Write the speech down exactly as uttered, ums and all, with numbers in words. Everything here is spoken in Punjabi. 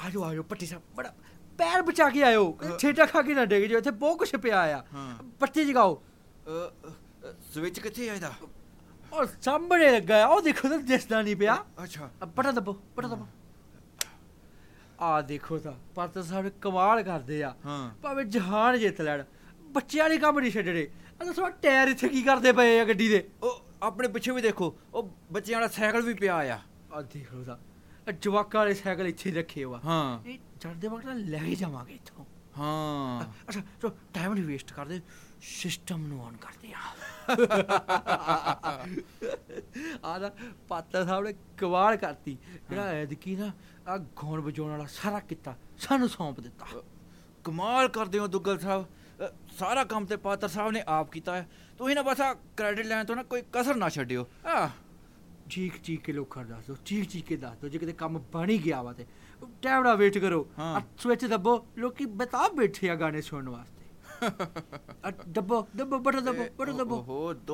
ਆਜੋ ਆਜੋ ਪੱਟੀ ਸਾਹਿਬ, ਬੜਾ ਪੈਰ ਬਚਾ ਕੇ ਆਇਓ, ਛੇਟਾ ਖਾ ਕੇ ਨਾ ਡਿੱਗ ਜਾਓ, ਇੱਥੇ ਬਹੁਤ ਕੁਛ ਪਿਆ ਆ। ਪੱਟੀ ਜਗਾਓ। ਸਵਿਚ ਕਿੱਥੇ ਆ ਇਹਦਾ? ਉਹ ਸਾਹਮਣੇ ਲੱਗਾ ਆ, ਉਹ ਦੇਖੋ ਤਾਂ ਦਿਸਦਾ ਨਹੀਂ ਪਿਆ। ਅੱਛਾ ਬਟਨ ਦੱਬੋ, ਬਟਨ ਦੱਬੋ। ਆ ਦੇਖੋ ਤਾਂ ਪਾਤਰ ਸਾਹਿਬ ਕਮਾਲ ਕਰਦੇ ਆ, ਭਾਵੇਂ ਜਹਾਨ ਜਿੱਤ ਲੈਣ, ਬੱਚਿਆਂ ਵਾਲੇ ਕੰਮ ਨਹੀਂ ਛੱਡਣੇ। ਦੱਸੋ ਟਾਇਰ ਇੱਥੇ ਕੀ ਕਰਦੇ ਪਏ ਆ ਗੱਡੀ ਦੇ? ਉਹ ਆਪਣੇ ਪਿੱਛੇ ਵੀ ਦੇਖੋ, ਉਹ ਬੱਚਿਆਂ ਵਾਲਾ ਸਾਈਕਲ ਵੀ ਪਿਆ ਆ। ਆ ਦੇਖੋ ਤਾਂ ਜਵਾਕਾਂ ਵਾਲੇ ਸਾਈਕਲ ਇੱਥੇ ਰੱਖੇ ਹੋ ਆ। ਹਾਂ ਇਹ ਚੜ੍ਹਦੇ ਵਕਤ ਲੈ ਕੇ ਜਾਵਾਂਗੇ ਇੱਥੋਂ। ਹਾਂ ਅੱਛਾ ਚਲੋ ਟਾਈਮ ਨਹੀਂ ਵੇਸਟ ਕਰਦੇ, ਸਿਸਟਮ ਨੂੰ ਔਨ ਕਰਦੇ ਆ। ਆ ਨਾ ਪਾਤਰ ਸਾਹਿਬ ਨੇ ਕਮਾਲ ਕਰਤੀ, ਜਿਹੜਾ ਐਤਕੀ ਨਾ ਆ ਗਾਉਣ ਵਜਾਉਣ ਵਾਲਾ ਸਾਰਾ ਕੀਤਾ ਸਾਨੂੰ ਸੌਂਪ ਦਿੱਤਾ। ਕਮਾਲ ਕਰਦੇ ਹੋ ਦੁੱਗਲ ਸਾਹਿਬ, ਸਾਰਾ ਕੰਮ ਤੇ ਪਾਤਰ ਸਾਹਿਬ ਨੇ ਆਪ ਕੀਤਾ ਹੈ। ਤੁਸੀਂ ਨਾ ਬਸ ਆ ਕ੍ਰੈਡਿਟ ਲੈਣ ਤੋਂ ਨਾ ਕੋਈ ਕਸਰ ਨਾ ਛੱਡਿਓ। ਆ ਚੀਕ ਚੀਕ ਕੇ ਲੋਕਾਂ ਨੂੰ ਦੱਸ ਦਿਓ, ਚੀਕ ਚੀਕ ਕੇ ਦੱਸ ਦਿਓ ਜੇ ਕਿਤੇ ਕੰਮ ਬਣ ਹੀ ਗਿਆ ਵਾ ਤੇ ਟਾਈਮ ਨਾਲ ਵੇਟ ਕਰੋ। ਸਵਿਚ ਦੱਬੋ, ਲੋਕੀ ਬੇਤਾਬ ਬੈਠੇ ਆ ਗਾਣੇ ਸੁਣਨ ਵਾਸਤੇ। ਦੱਬੋ ਦੱਬੋ ਬਟਨ ਦੱਬੋ, ਬਟਨ ਦੱਬੋ।